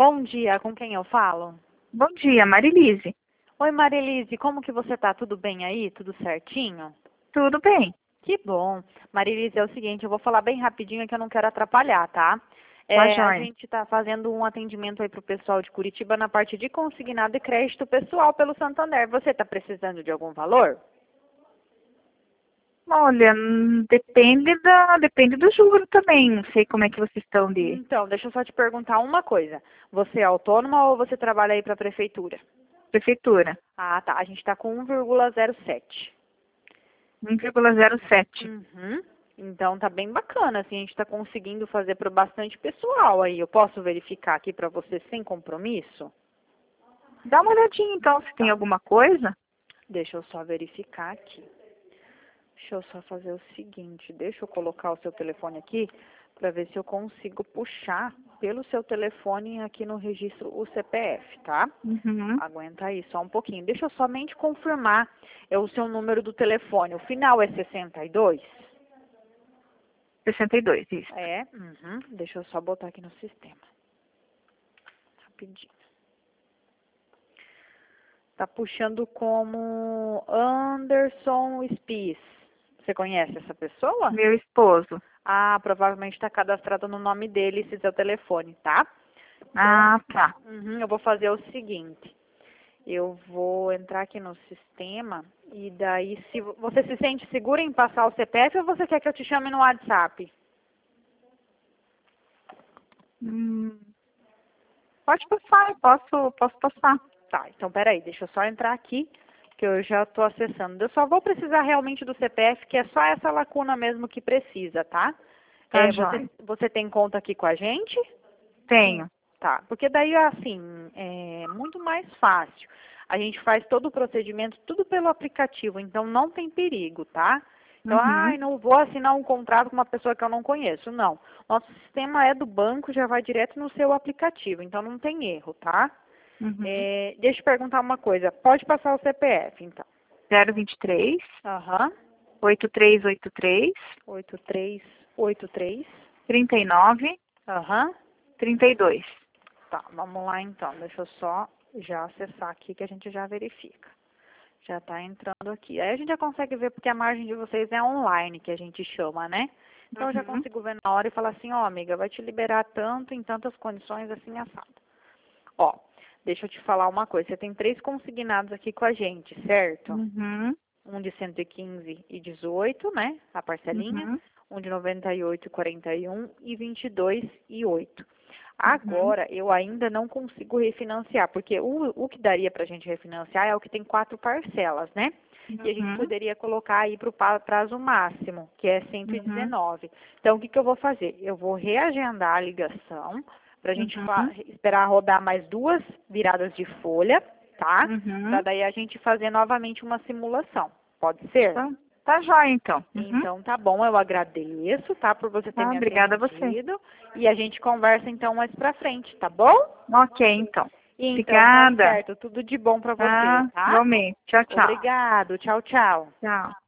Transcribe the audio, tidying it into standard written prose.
Bom dia, com quem eu falo? Bom dia, Marilise. Oi, Marilise, como que você tá? Tudo bem aí? Tudo certinho? Tudo bem? Que bom. Marilise, é o seguinte, eu vou falar bem rapidinho que eu não quero atrapalhar, tá? Tá A joia. gente tá fazendo um atendimento aí pro pessoal de Curitiba na parte de consignado e crédito pessoal pelo Santander. Você tá precisando de algum valor? Olha, depende do juro também. Não sei como é que vocês estão de Então, deixa eu só te perguntar uma coisa. Você é autônoma ou você trabalha aí pra prefeitura? prefeitura. Ah, tá. A gente tá com 1,07. 1,07. Uhum. Então tá bem bacana, assim, a gente tá conseguindo fazer para bastante pessoal aí. Eu posso verificar aqui para você sem compromisso? Dá uma olhadinha então se tem Tá. alguma coisa. Deixa eu só verificar aqui. Deixa eu só fazer o seguinte, deixa eu colocar o seu telefone aqui para ver se eu consigo puxar pelo seu telefone aqui no registro o CPF, tá? Uhum. Aguenta aí só um pouquinho. Deixa eu somente confirmar o seu número do telefone. O final é 62? 62, isso. É, uhum. Deixa eu só botar aqui no sistema. Rapidinho. Tá puxando como Anderson Spies. Você conhece essa pessoa? Meu esposo. Ah, provavelmente está cadastrado no nome dele esse seu telefone, tá? Então, Ah, tá. eu vou fazer o seguinte. Eu vou entrar aqui no sistema e daí, se você se sente segura em passar o CPF ou você quer que eu te chame no WhatsApp? Hum, pode passar, eu posso passar. Tá, então peraí, deixa eu só entrar aqui, que eu já estou acessando. Eu só vou precisar realmente do CPF, que é só essa lacuna mesmo que precisa, tá? Tá Você tem conta aqui com a gente? Tenho. Tá, porque daí, assim, é muito mais fácil. A gente faz todo o procedimento, tudo pelo aplicativo, então não tem perigo, tá? Então, Uhum. não vou assinar um contrato com uma pessoa que eu não conheço, não. Nosso sistema é do banco, já vai direto no seu aplicativo, então não tem erro, tá? Uhum. Deixa eu perguntar uma coisa. Pode passar o CPF, então. 023 Aham. 8383 8383. 39 Aham. 32. Tá, vamos lá então. Deixa eu só já acessar aqui que a gente já verifica. Já tá entrando aqui. Aí a gente já consegue ver porque a margem de vocês é online, que a gente chama, né? Então eu já Uhum. consigo ver na hora e falar assim, ó, amiga, vai te liberar tanto em tantas condições assim assado. Ó, deixa eu te falar uma coisa. Você tem 3 consignados aqui com a gente, certo? Uhum. Um de 115 e 18, né? A parcelinha. Uhum. Um de 98 e 41 e 22 e 8. Uhum. Agora, eu ainda não consigo refinanciar, porque o que daria para a gente refinanciar é o que tem 4 parcelas, né? E a gente Uhum. poderia colocar aí para o prazo máximo, que é Uhum. 119. Então, o que eu vou fazer? Eu vou reagendar a ligação para a gente Uhum. esperar rodar mais 2 viradas de folha, tá? Para Uhum. daí a gente fazer novamente uma simulação. Pode ser? Tá joia, então. Uhum. Então tá bom, eu agradeço, tá, por você ter Tá, me obrigada a você. atendido. E a gente conversa então mais pra frente, tá bom? Ok, então. Então tá Obrigada. certo, tudo de bom pra você, Tá, tá? igualmente. Tchau, tchau. Obrigado, tchau, tchau. Tchau.